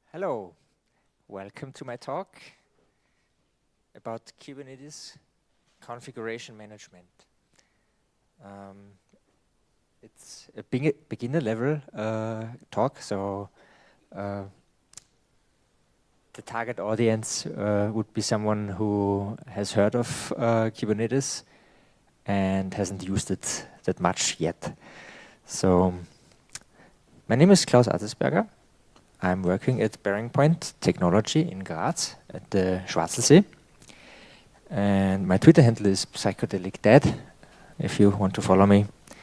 Hello, welcome to my talk about Kubernetes configuration management. It's a beginner level talk, so the target audience would be someone who has heard of Kubernetes and hasn't used it that much yet. So my name is Klaus Attersberger. I'm working at Bearing Point Technology in Graz at the Schwarzelsee. And my Twitter handle is Psychedelic Dad, if you want to follow me.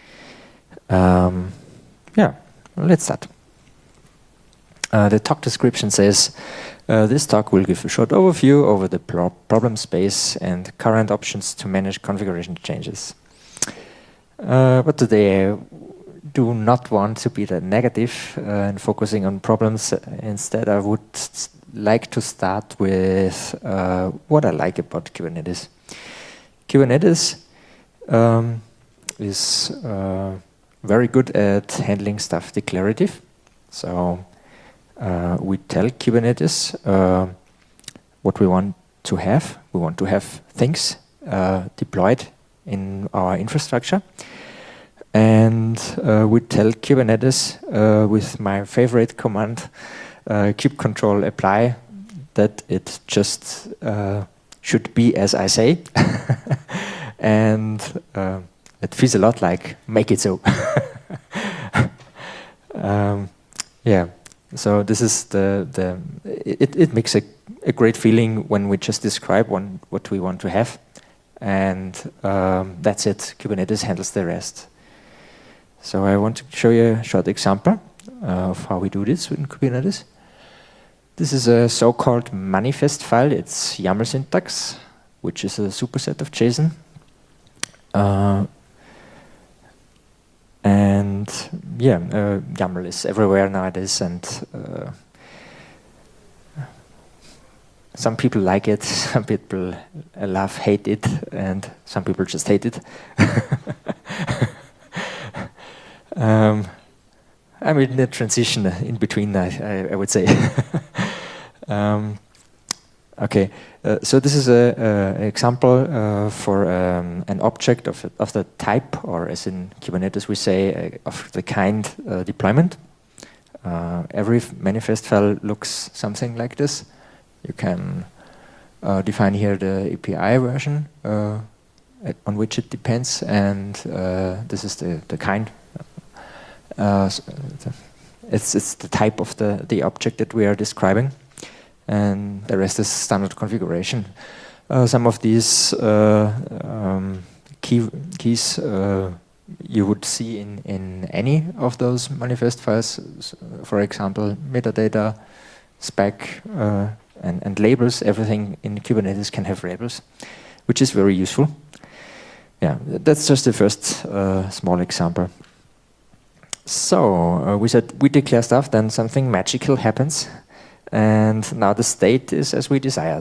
Yeah, let's start. The talk description says, this talk will give a short overview over the problem space and current options to manage configuration changes. But today I do not want to be that negative and focusing on problems. Instead, I would like to start with what I like about Kubernetes. Kubernetes is very good at handling stuff declarative. So we tell Kubernetes what we want to have. We want to have things deployed in our infrastructure. And we tell Kubernetes with my favorite command, kubectl apply, that it just should be as I say. And it feels a lot like make it so. Yeah, so this is it makes a great feeling when we just describe what we want to have. And that's it, Kubernetes handles the rest. So I want to show you a short example of how we do this in Kubernetes. This is a so-called manifest file. It's YAML syntax, which is a superset of JSON. And yeah, YAML is everywhere nowadays, and some people like it, some people love, hate it, and some people just hate it. I'm in the transition in between, I would say. Okay, so this is an example for an object of the type, or as in Kubernetes we say, of the kind deployment. Every manifest file looks something like this. You can define here the API version on which it depends, and this is the kind. It's the type of the object that we are describing, and the rest is standard configuration. Some of these keys you would see in any of those manifest files. For example, metadata, spec, and labels. Everything in Kubernetes can have labels, which is very useful. Yeah, that's just the first small example. So we said we declare stuff, then something magical happens, and now the state is as we desired.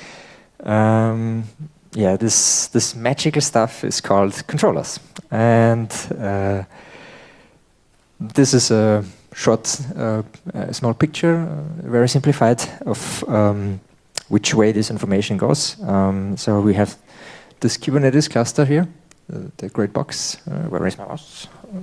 Yeah, this magical stuff is called controllers, and this is a short, small picture, very simplified of which way this information goes. So we have this Kubernetes cluster here, the great box. Where is my mouse?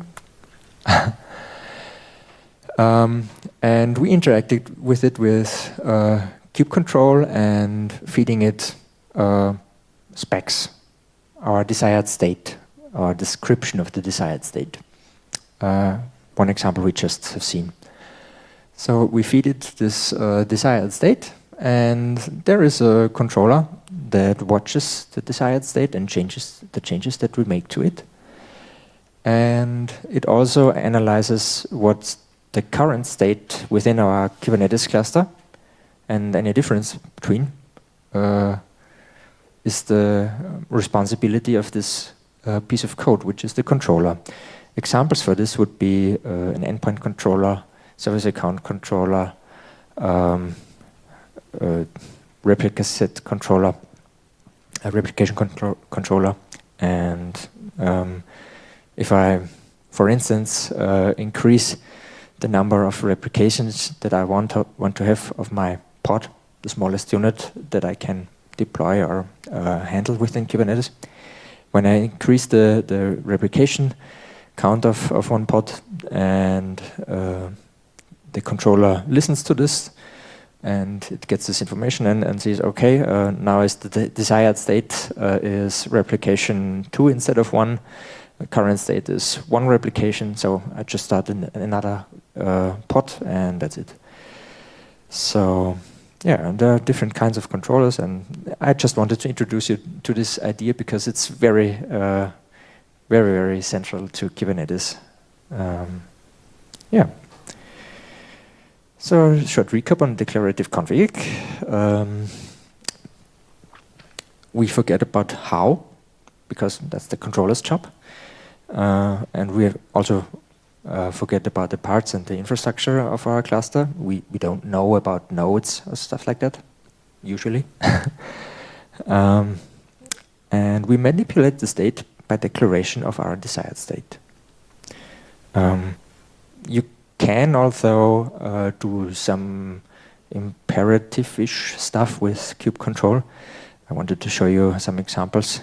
And we interacted with it with kubectl and feeding it specs, our desired state, our description of the desired state. One example we just have seen. So we feed it this desired state, and there is a controller that watches the desired state and changes the changes that we make to it. And it also analyzes what's the current state within our Kubernetes cluster, and any difference between is the responsibility of this piece of code, which is the controller. Examples for this would be an endpoint controller, service account controller, replica set controller, a replication controller, and if I, for instance, increase the number of replications that I want to have of my pod, the smallest unit that I can deploy or handle within Kubernetes. When I increase the replication count of one pod, and the controller listens to this, and it gets this information and sees, okay, now is the desired state is replication 2 instead of 1. The current state is 1 replication, so I just start another pod, and that's it. So yeah, and there are different kinds of controllers, and I just wanted to introduce you to this idea because it's very, very central to Kubernetes. Yeah. So, short recap on declarative config. We forget about how, because that's the controller's job. And we also forget about the parts and the infrastructure of our cluster. We don't know about nodes or stuff like that, usually. And we manipulate the state by declaration of our desired state. You can also do some imperative-ish stuff with kube control. I wanted to show you some examples.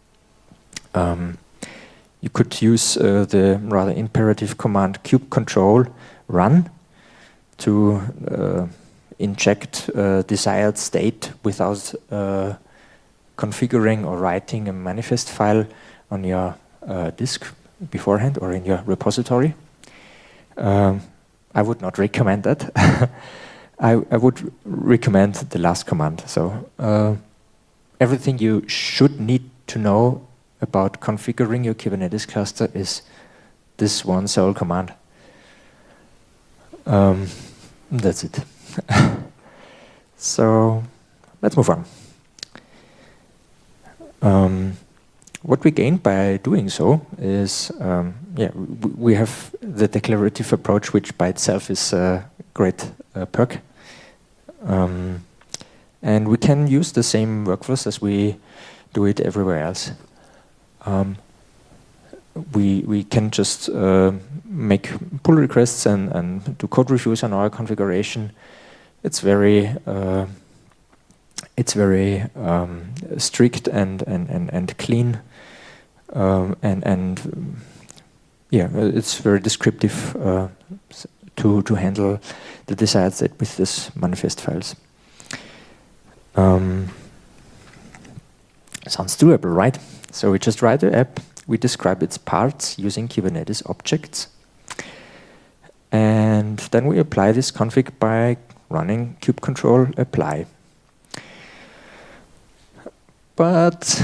You could use the rather imperative command kube control run to inject desired state without configuring or writing a manifest file on your disk beforehand or in your repository. I would not recommend that. I would recommend the last command. So everything you should need to know about configuring your Kubernetes cluster is this one sole command. That's it. So let's move on. What we gain by doing so is, we have the declarative approach, which by itself is a great perk. And we can use the same workflows as we do it everywhere else. We can just make pull requests and do code reviews on our configuration. It's very strict and clean, it's very descriptive to handle the desired state with this manifest files. Sounds doable, right? So we just write the app, we describe its parts using Kubernetes objects, and then we apply this config by running kubecontrol apply. But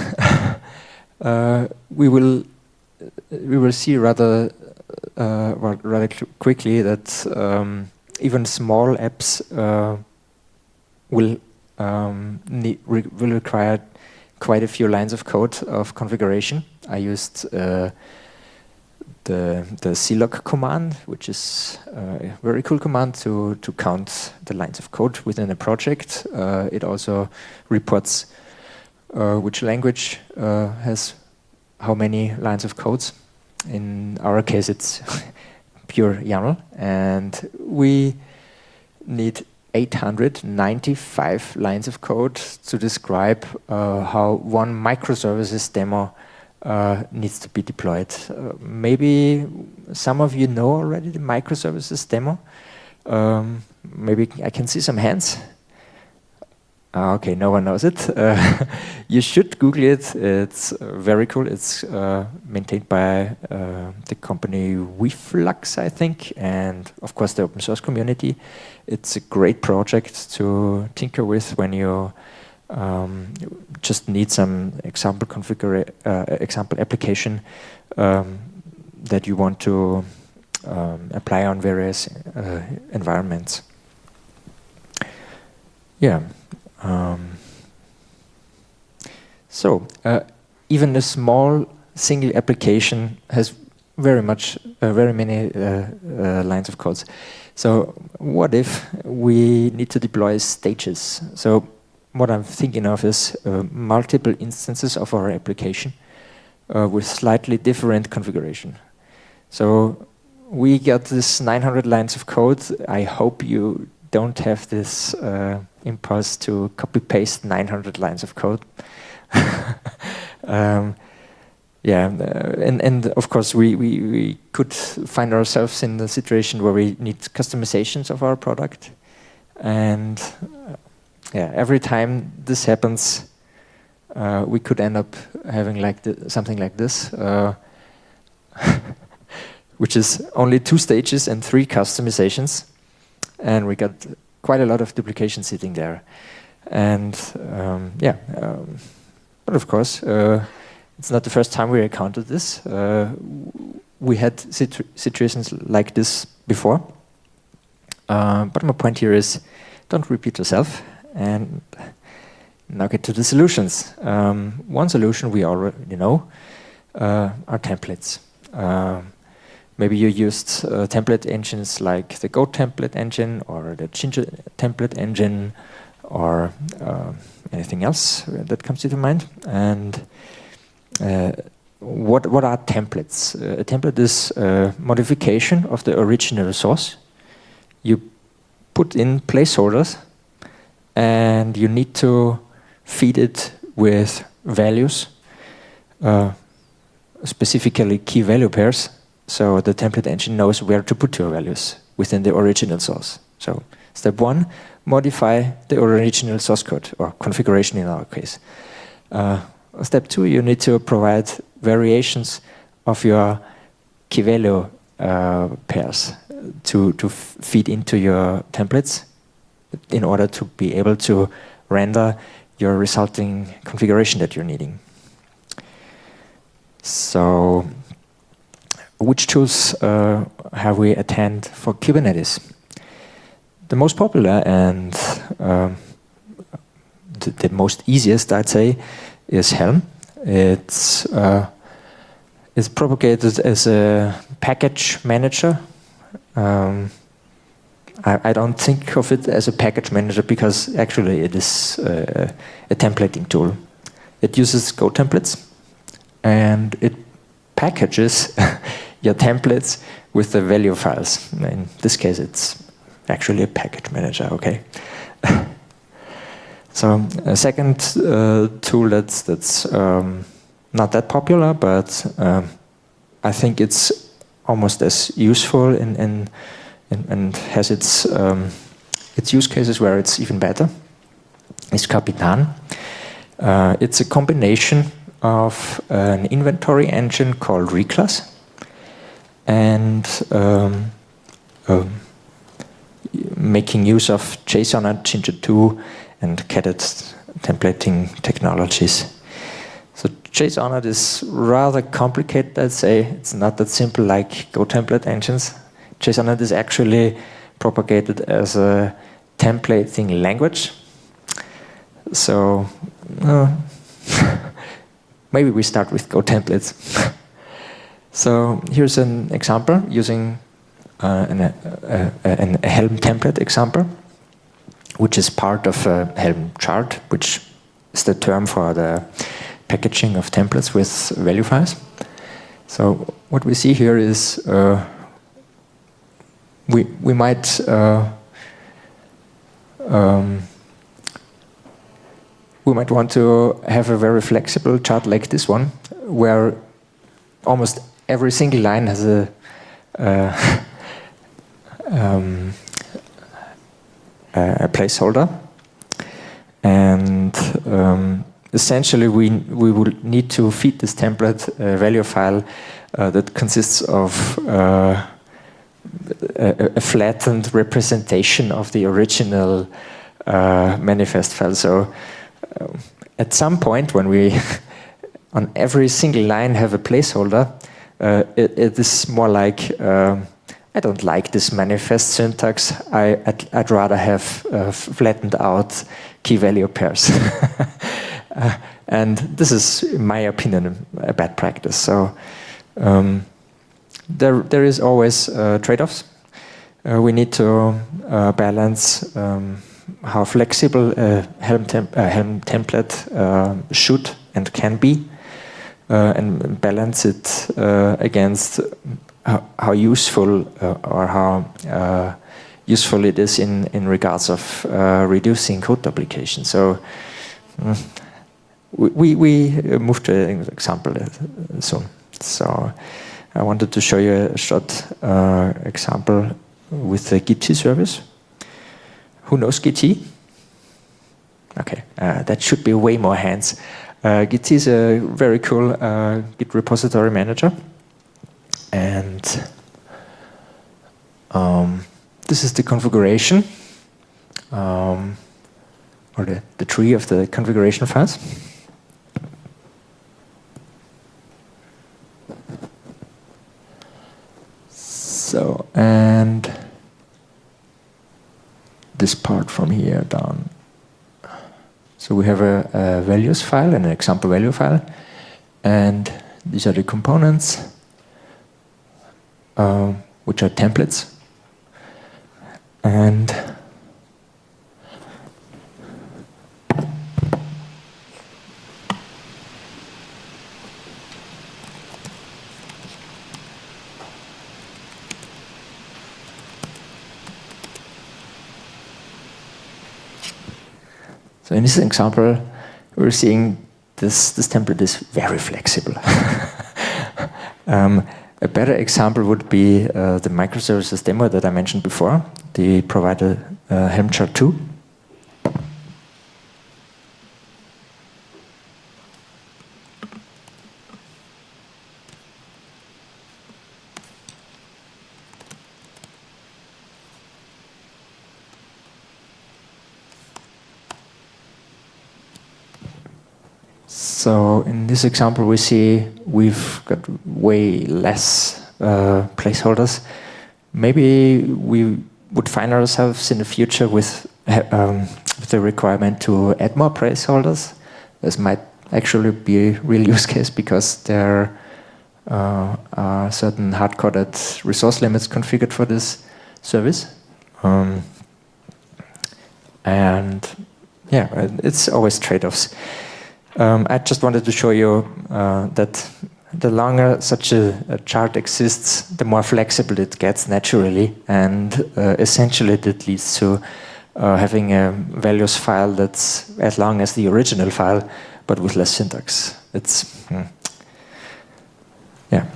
we will see rather quickly that even small apps will require quite a few lines of code of configuration. I used the clog command, which is a very cool command to count the lines of code within a project. It also reports which language has how many lines of codes. In our case, it's pure YAML, and we need 895 lines of code to describe how one microservices demo needs to be deployed. Maybe some of you know already the microservices demo. Maybe I can see some hands. Okay, no one knows it. You should Google it. It's very cool. It's maintained by the company Weaflux, I think, and of course the open source community. It's a great project to tinker with when you just need some example example application that you want to apply on various environments. Yeah. Even a small single application has very many lines of codes. So what if we need to deploy stages? So what I'm thinking of is multiple instances of our application with slightly different configuration. So we got this 900 lines of code. I hope you don't have this impulse to copy-paste 900 lines of code. Yeah, and of course we could find ourselves in the situation where we need customizations of our product, and yeah, every time this happens, we could end up having like something like this, which is only 2 stages and 3 customizations, and we got quite a lot of duplication sitting there, and yeah, but of course. It's not the first time we encountered this. We had situations like this before. But my point here is, don't repeat yourself. And now get to the solutions. One solution we already know are templates. Maybe you used template engines like the Go template engine or the Jinja template engine or anything else that comes to your mind. And what are templates? A template is a modification of the original source. You put in placeholders and you need to feed it with values, specifically key value pairs, so the template engine knows where to put your values within the original source. So step 1, modify the original source code, or configuration in our case. Step 2, you need to provide variations of your key value pairs to feed into your templates in order to be able to render your resulting configuration that you're needing. So, which tools have we at hand for Kubernetes? The most popular and the most easiest, I'd say, is Helm. It's propagated as a package manager. I don't think of it as a package manager because actually it is a templating tool. It uses Go templates and it packages your templates with the value files. In this case, it's actually a package manager, okay? So a second tool that's not that popular, but I think it's almost as useful and has its use cases where it's even better, is Kapitan. It's a combination of an inventory engine called Reclass and making use of JSON, Jinja 2, and Cadet templating technologies. So JSON is rather complicated, I'd say. It's not that simple like Go template engines. JSON is actually propagated as a templating language. So maybe we start with Go templates. So here's an example using a Helm template example, which is part of a Helm chart, which is the term for the packaging of templates with value files. So what we see here is we might want to have a very flexible chart like this one, where almost every single line has a placeholder, and essentially we will need to feed this template a value file that consists of a flattened representation of the original manifest file. So at some point when we on every single line have a placeholder, it is more like I don't like this manifest syntax. I'd rather have flattened out key value pairs. And this is, in my opinion, a bad practice. So there is always trade-offs. We need to balance how flexible a Helm template should and can be, and balance it against how useful or how useful it is in regards of reducing code duplication. So we move to an example soon. So I wanted to show you a short example with the Git service. Who knows Git? Okay, that should be way more hands. Git is a very cool Git repository manager. And this is the configuration, or the tree of the configuration files. So, and this part from here down. So we have a values file and an example value file, and these are the components, which are templates. And so in this example, we're seeing this template is very flexible. A better example would be the microservices demo that I mentioned before. They provide a Helm chart 2. So in this example, we see we've got way less placeholders. Maybe we would find ourselves in the future with the requirement to add more placeholders. This might actually be a real use case because there are certain hard-coded resource limits configured for this service. And yeah, it's always trade-offs. I just wanted to show you that the longer such a chart exists, the more flexible it gets naturally, and essentially that leads to having a values file that's as long as the original file, but with less syntax. It's yeah.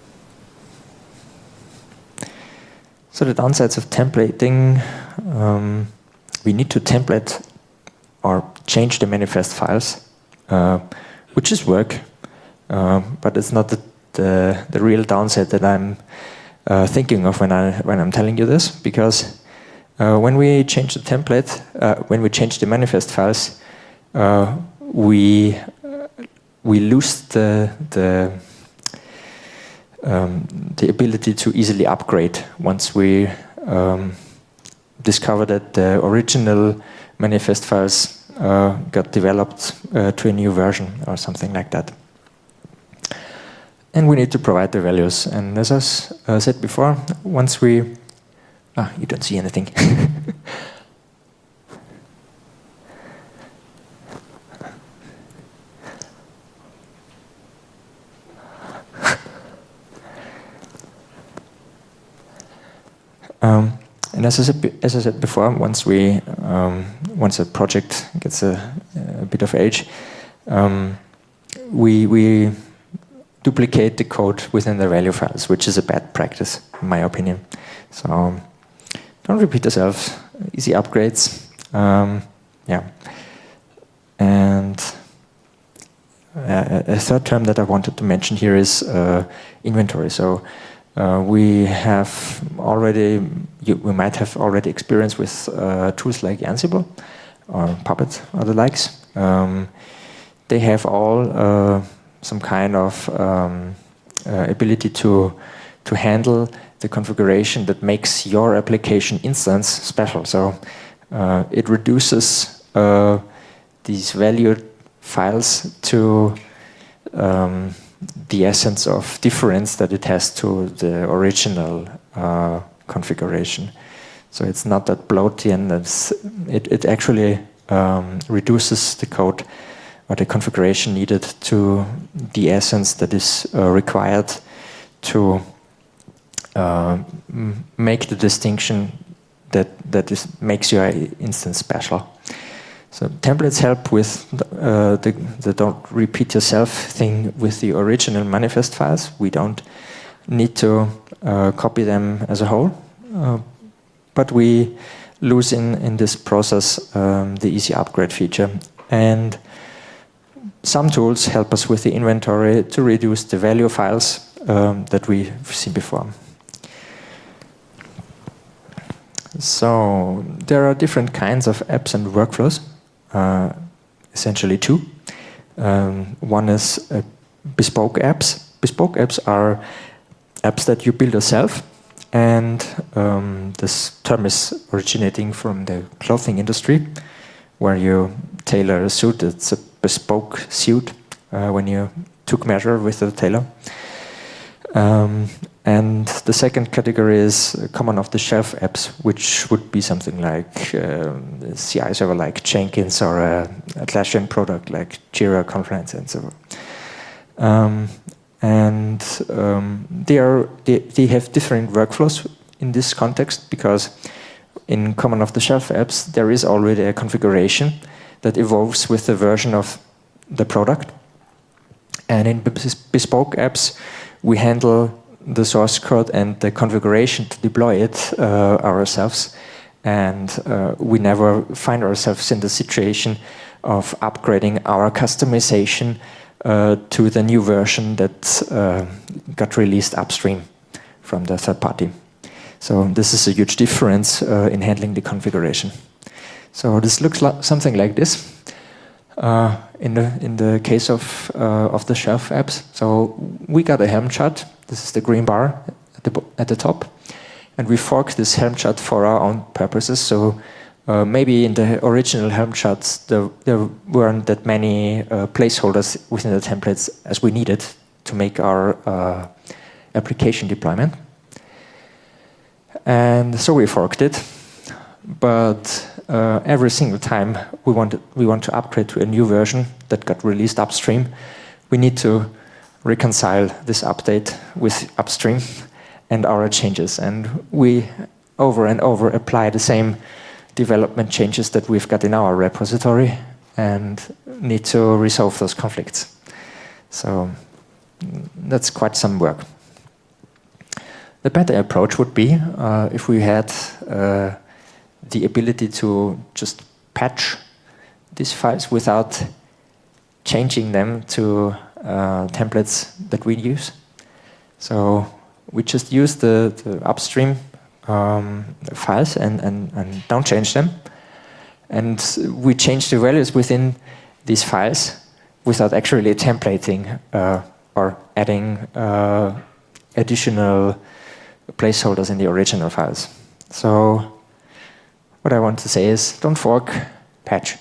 So the downsides of templating, we need to template or change the manifest files. Which is work, but it's not the real downside that I'm thinking of when I'm telling you this, because when we change the template, when we change the manifest files, we lose the ability to easily upgrade once we discover that the original manifest files got developed to a new version or something like that. And we need to provide the values. And as I said before, once we... you don't see anything. And as I said before, once a project gets a bit of age, we duplicate the code within the value files, which is a bad practice, in my opinion. So don't repeat yourselves. Easy upgrades. Yeah. And a third term that I wanted to mention here is inventory. So we have already, we might have already experience with tools like Ansible or Puppet or the likes. They have all some kind of ability to handle the configuration that makes your application instance special. So it reduces these valued files to the essence of difference that it has to the original configuration. So it's not that bloaty, and it actually reduces the code or the configuration needed to the essence that is required to make the distinction that makes your instance special. So templates help with the don't repeat yourself thing with the original manifest files. We don't need to copy them as a whole, but we lose in this process the easy upgrade feature. And some tools help us with the inventory to reduce the value files that we've seen before. So there are different kinds of apps and workflows, essentially two. One is bespoke apps. Bespoke apps are apps that you build yourself, and this term is originating from the clothing industry, where you tailor a suit. It's a bespoke suit when you took measure with the tailor. And the second category is common off-the-shelf apps, which would be something like a CI server like Jenkins, or a Atlassian product like Jira, Confluence, and so on. They have different workflows in this context, because in common off-the-shelf apps there is already a configuration that evolves with the version of the product. And in bespoke apps we handle the source code and the configuration to deploy it ourselves, and we never find ourselves in the situation of upgrading our customization to the new version that got released upstream from the third party. So this is a huge difference in handling the configuration. So this looks like something like this in the case of the shelf apps. So we got a Helm chart. This is the green bar at the top, and we forked this Helm chart for our own purposes. So maybe in the original Helm charts there weren't that many placeholders within the templates as we needed to make our application deployment. And so we forked it, but every single time we want to upgrade to a new version that got released upstream, we need to reconcile this update with upstream and our changes. And we over and over apply the same development changes that we've got in our repository and need to resolve those conflicts. So that's quite some work. The better approach would be if we had the ability to just patch these files without changing them to templates that we use. So we just use the upstream files and don't change them. And we change the values within these files without actually templating or adding additional placeholders in the original files. So what I want to say is, don't fork, patch.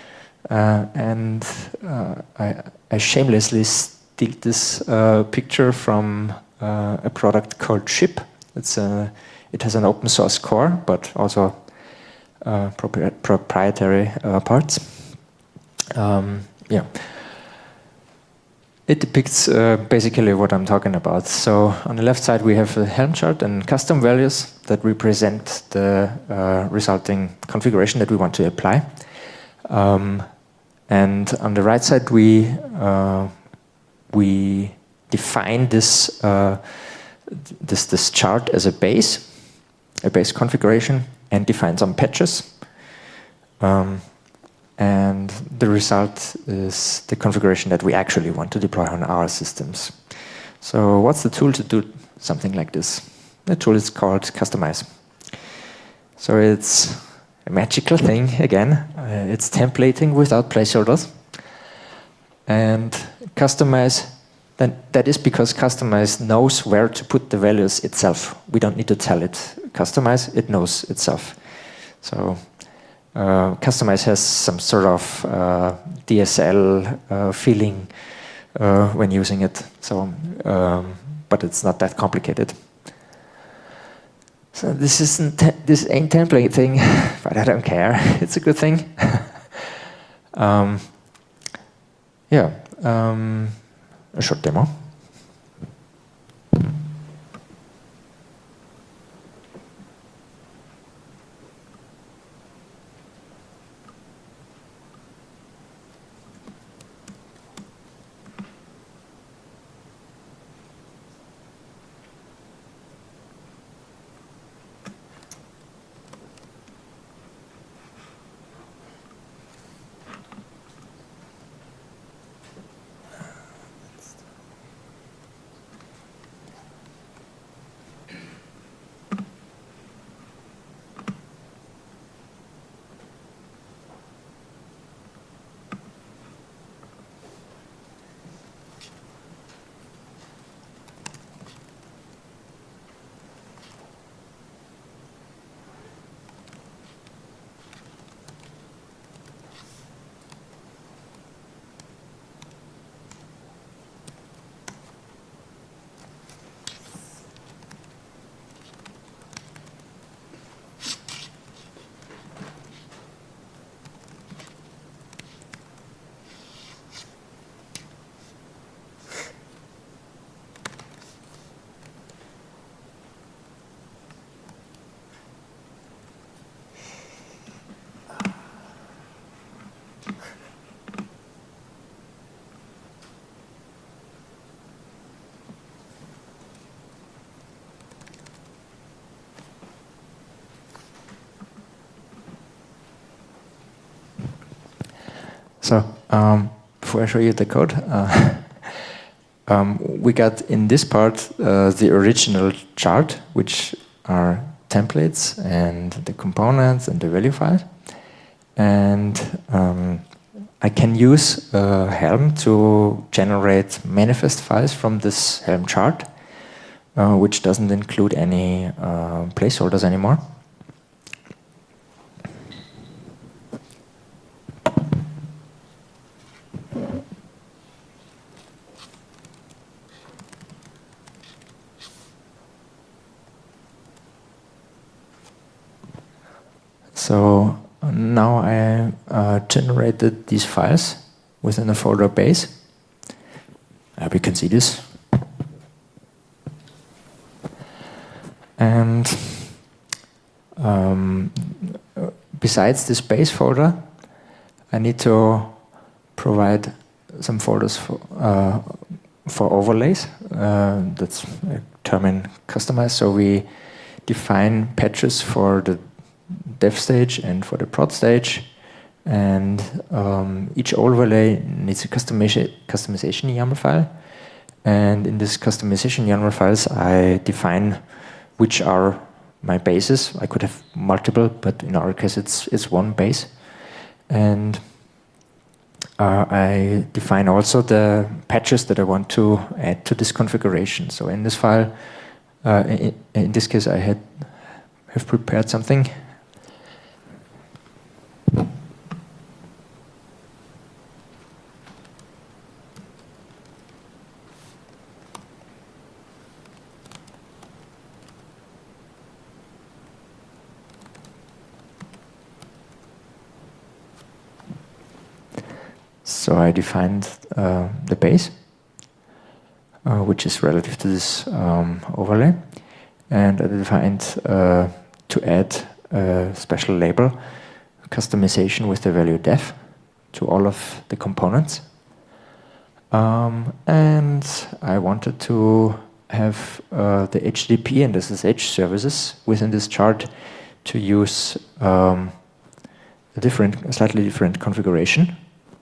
I shamelessly steal this picture from a product called Ship. It has an open source core, but also proprietary parts. Yeah. It depicts basically what I'm talking about. So on the left side we have a Helm chart and custom values that represent the resulting configuration that we want to apply. And on the right side we define this this chart as a base configuration, and define some patches. And the result is the configuration that we actually want to deploy on our systems. So what's the tool to do something like this? The tool is called Kustomize. So it's a magical thing again. It's templating without placeholders. And Kustomize, that is because Kustomize knows where to put the values itself. We don't need to tell it. Kustomize, it knows itself. So Kustomize has some sort of DSL feeling when using it. So, but it's not that complicated. So this ain't templating, but I don't care. It's a good thing. Yeah, a short demo. So before I show you the code, we got in this part the original chart, which are templates and the components and the value file. And I can use Helm to generate manifest files from this Helm chart, which doesn't include any placeholders anymore. So now I generated these files within a folder base. We can see this. And besides this base folder, I need to provide some folders for overlays. That's a term in Kustomize. So we define patches for the dev stage and for the prod stage, and each overlay needs a customization YAML file. And in this customization YAML files, I define which are my bases. I could have multiple, but in our case, it's one base. And I define also the patches that I want to add to this configuration. So in this file, in this case, I have prepared something. So I defined the base, which is relative to this overlay, and I defined to add a special label, customization with the value def, to all of the components. And I wanted to have the HTTP and SSH services within this chart to use a slightly different configuration.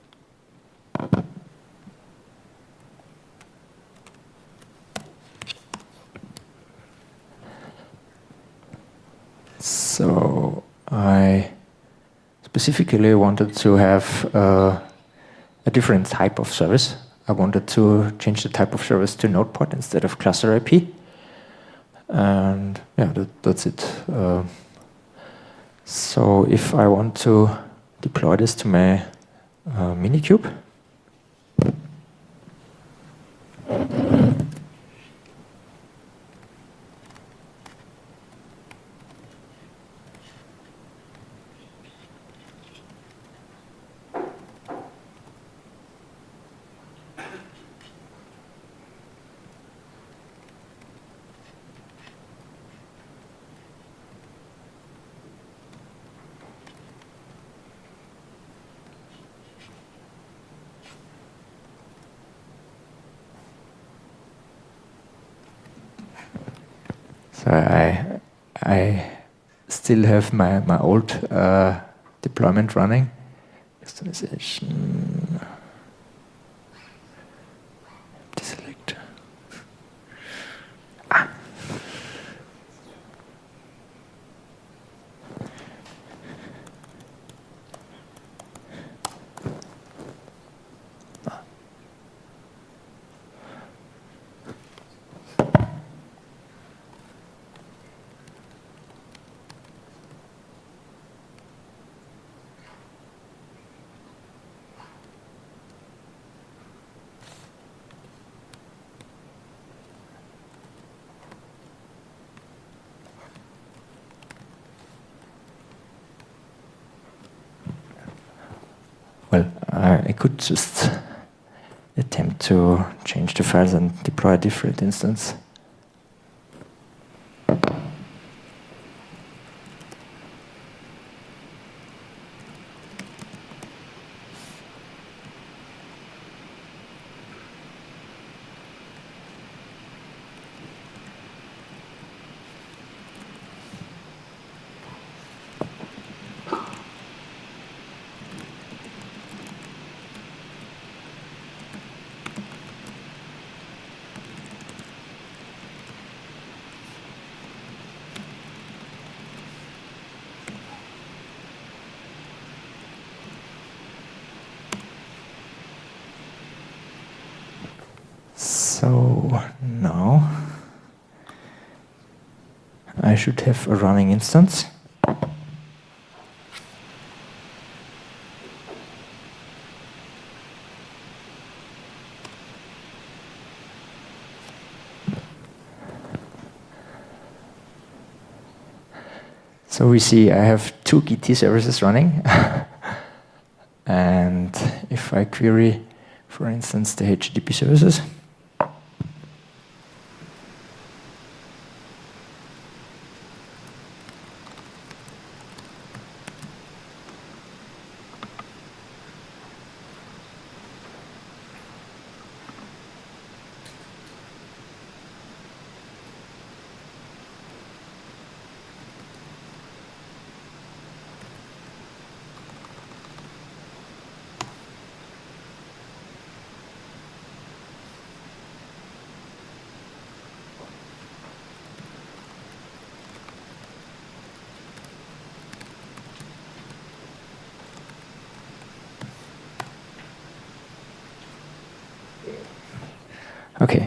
So I specifically wanted to have a different type of service. I wanted to change the type of service to node port instead of cluster IP. And yeah, that's it. So if I want to deploy this to my Minikube, so I still have my old deployment running. Customization. Deselect. Well, I could just attempt to change the files and deploy a different instance. So now I should have a running instance. So we see I have 2 GT services running. And if I query, for instance, the HTTP services, okay,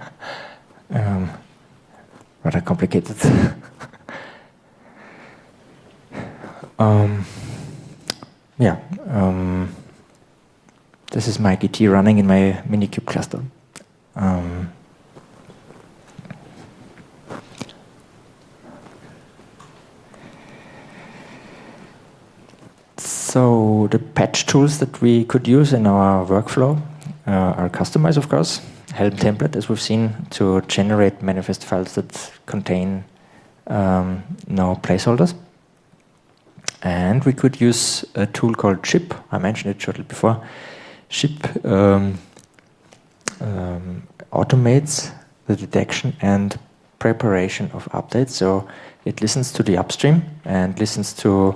rather complicated. Yeah, this is my GT running in my Minikube cluster. So the patch tools that we could use in our workflow are customized, of course. Helm template, as we've seen, to generate manifest files that contain no placeholders. And we could use a tool called Ship. I mentioned it shortly before. Ship automates the detection and preparation of updates. So it listens to the upstream and listens to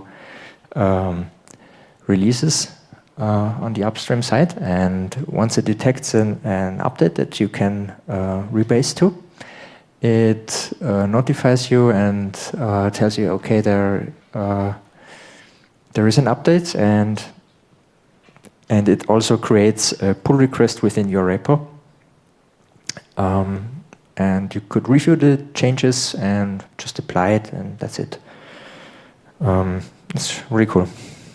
releases on the upstream side, and once it detects an update that you can rebase to, it notifies you and tells you, okay, there is an update, and it also creates a pull request within your repo, and you could review the changes and just apply it, and that's it. It's really cool.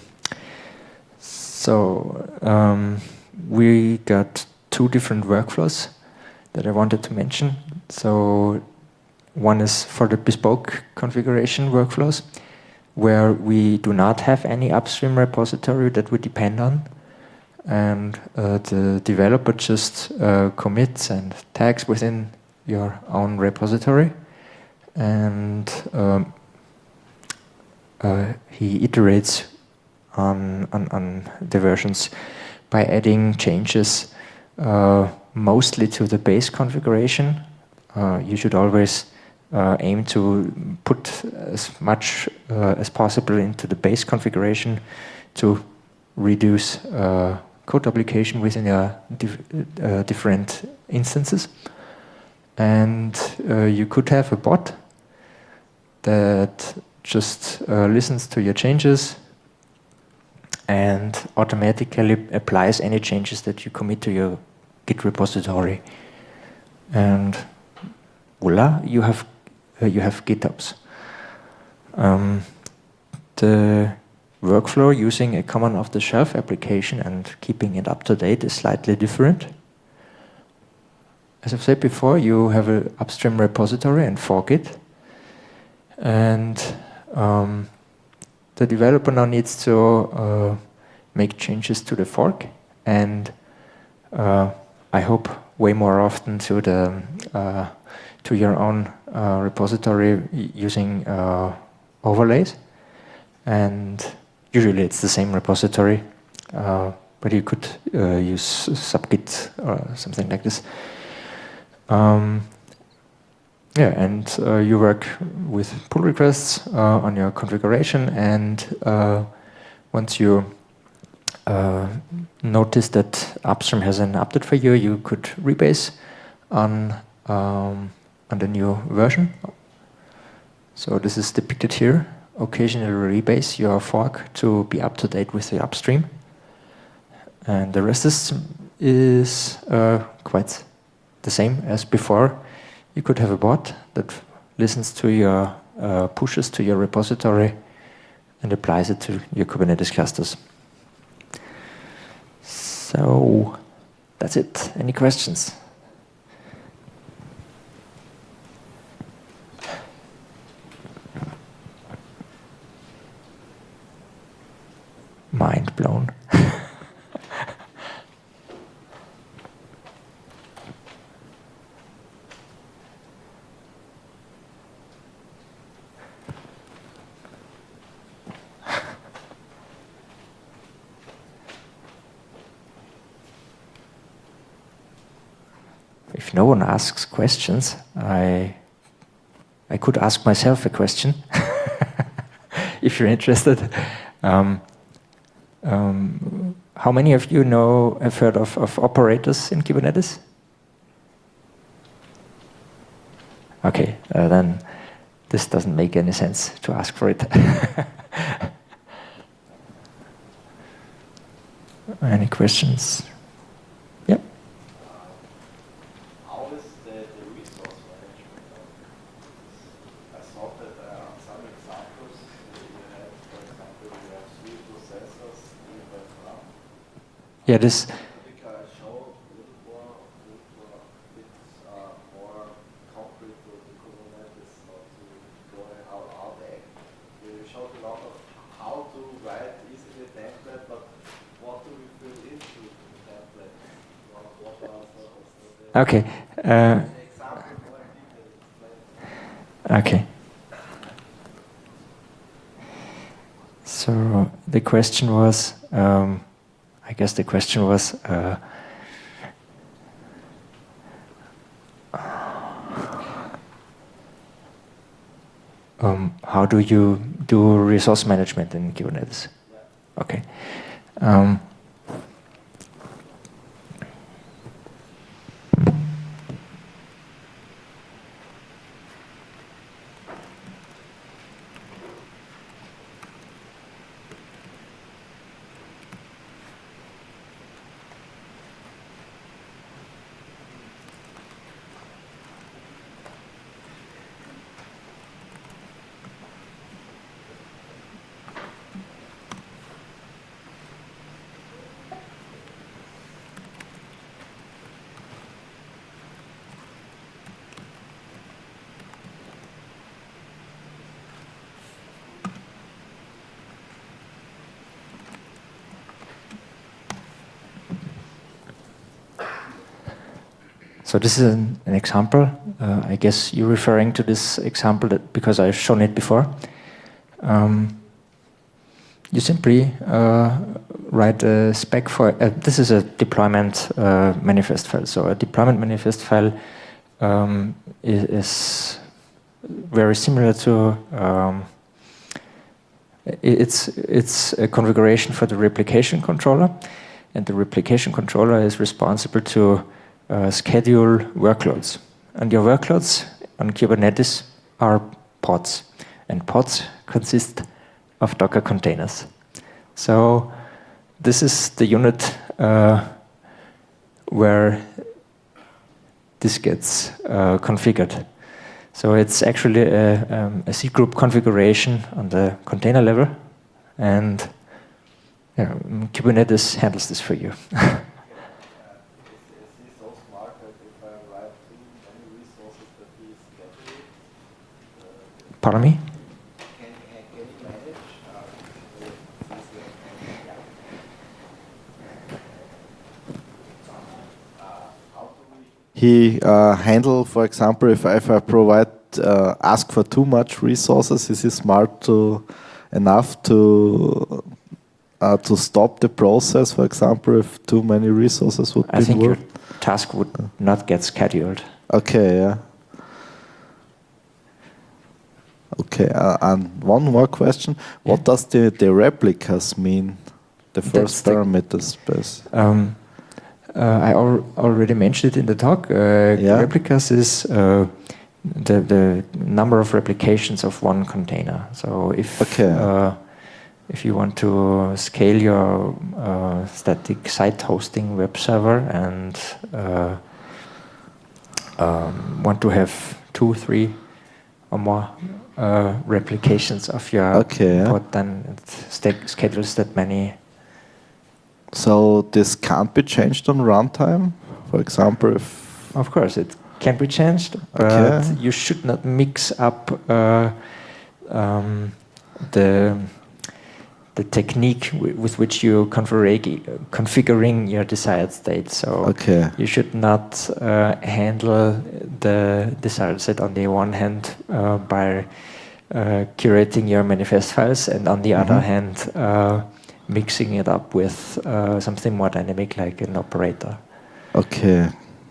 So we got 2 different workflows that I wanted to mention. So one is for the bespoke configuration workflows, where we do not have any upstream repository that we depend on, and the developer just commits and tags within your own repository, and he iterates on the versions by adding changes mostly to the base configuration. You should always aim to put as much as possible into the base configuration to reduce code duplication within your different instances. And you could have a bot that just listens to your changes and automatically applies any changes that you commit to your Git repository. And voila, you have GitOps. The workflow using a common off-the-shelf application and keeping it up to date is slightly different. As I've said before, you have an upstream repository and fork it, and the developer now needs to make changes to the fork, and I hope way more often to the to your own repository using overlays. And usually it's the same repository, but you could use subgit or something like this. Yeah, and you work with pull requests on your configuration, and once you notice that upstream has an update for you, you could rebase on the new version. So this is depicted here. Occasionally rebase your fork to be up to date with the upstream, and the rest is quite the same as before. You could have a bot that listens to your pushes to your repository and applies it to your Kubernetes clusters. So that's it. Any questions? Mind blown. If no one asks questions, I could ask myself a question, if you're interested. How many of you have heard of operators in Kubernetes? Okay, then this doesn't make any sense to ask for it. Any questions? Yep. How is the resource management done? I thought that on some examples, you have, for example, you have 3 processors in the background. Yeah, this. Because I show a little more concrete to the Kubernetes, or to go how they act. You showed a lot of how to write easily a template, but what do we fill into the template? What are the Okay. example more detail explain? Okay. So the question was, I guess the question was, how do you do resource management in Kubernetes? Yeah. Okay. So this is an example. I guess you're referring to this example because I've shown it before. You simply write a spec for, this is a deployment manifest file. So a deployment manifest file is very similar to, it's a configuration for the replication controller. And the replication controller is responsible to schedule workloads. And your workloads on Kubernetes are pods. And pods consist of Docker containers. So this is the unit where this gets configured. So it's actually a C group configuration on the container level. And Kubernetes handles this for you. Pardon me? Can you manage how do he handle, for example, if I provide ask for too much resources, is he smart enough to stop the process, for example, if too many resources would be involved? I think your task would not get scheduled. Okay, yeah. Okay, and one more question. What does the replicas mean? The first parameter space. I already mentioned it in the talk. Replicas is the number of replications of one container. So if you want to scale your static site hosting web server and want to have 2, 3, or more replications of your Okay. code, then it schedules that many. So this can't be changed on runtime? For example, if... Of course, it can be changed, but Okay. you should not mix up the technique with which you configuring your desired state. So Okay. you should not handle the desired state on the one hand by curating your manifest files, and on the other hand mixing it up with something more dynamic like an operator. Okay.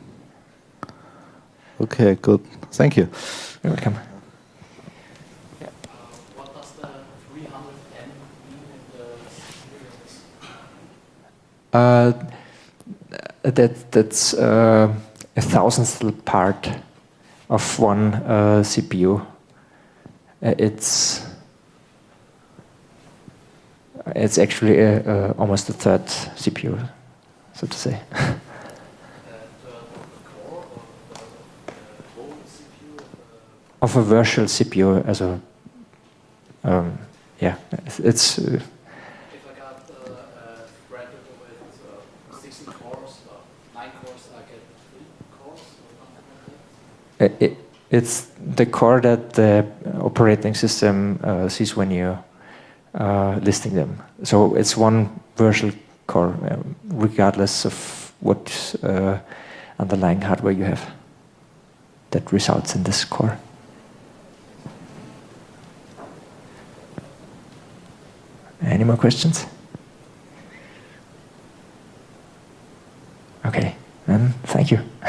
Okay, good. Thank you. You're welcome. What does the 300M mean in the serials? That's a thousandth part of one CPU. It's actually almost a third CPU, so to say. The core or the whole CPU? Of a virtual CPU as a it's If I got a thread with 16 cores, 9 cores, I get 3 cores or something like that? it's the core that the operating system sees when you listing them. So it's one virtual core, regardless of what underlying hardware you have, that results in this core. Any more questions? Okay, then thank you.